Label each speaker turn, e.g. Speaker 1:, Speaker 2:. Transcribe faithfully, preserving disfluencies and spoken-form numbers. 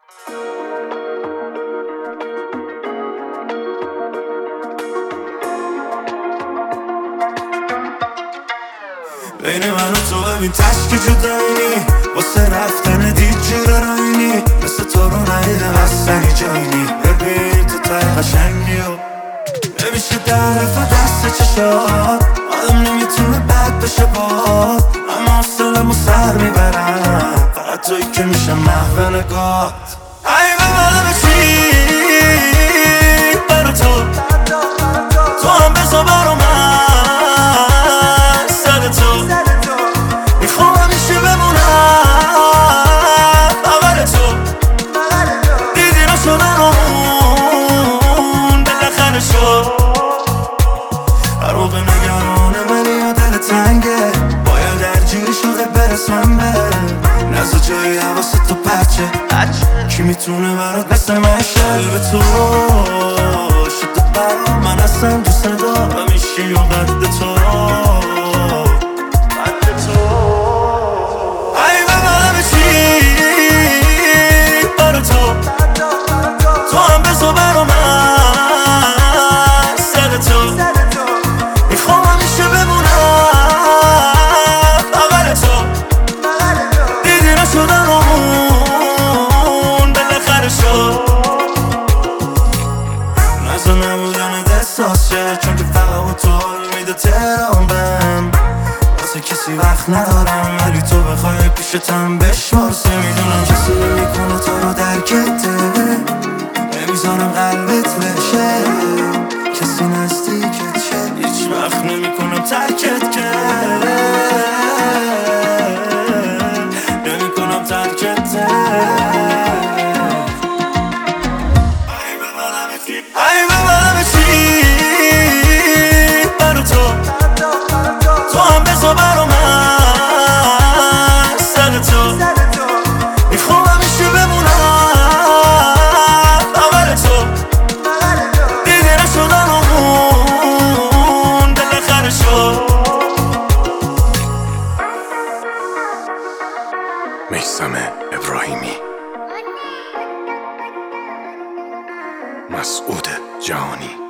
Speaker 1: بین من و تو ببین تشکی جدایینی، واسه رفتن دید جیره راینی، مثل تو رو ندیدم اصلا جایینی. ببین تو تای قشنگی و نمیشه درفت دست چشات، آدم نمیتونه بد بشه باد، اما حسلمو سر میبرم فقط توی که میشه محو نگات. ای ببالم چی برا تو، تو هم بزا برا من سر تو، میخوام همیشه بمونم بغل تو، دیدی نشدن اون بالاخره شد. هر موقع نگرانه ولی یا دل تنگه، باید درگیر شده برسم به نزد جایی حواست تو پچه، کی میتونه برات مثل من شه به تو شده برا من اصلا دوست دارم میشی و قد تو قد تو. ای ببالم چی برا تو، تو هم بزا برا من سر تو، میخوام همیشه بمونم بغل تو، دیدی نشدن اون بالاخره شد. نزا نبودن احساس شه، چون که فقط با تو میده تهران بهم، واسه کسی وقت ندارم ولی تو بخوای پیشتم بشمارسه. میدونم کسی نمیکنه تو رو درکته، نمیذارم قلبت بشه، کسی نزدیکت شه هیچ وقت نمیکنم ترکت که نمیکنم ترکت. ای ببالم چی برا تو، تو هم بزا برا من سر تو، میخوام همیشه بمونم بغل تو، دیگه نشدن اون بالاخره شد.
Speaker 2: میثم ابراهیمی، مسعود جهانی.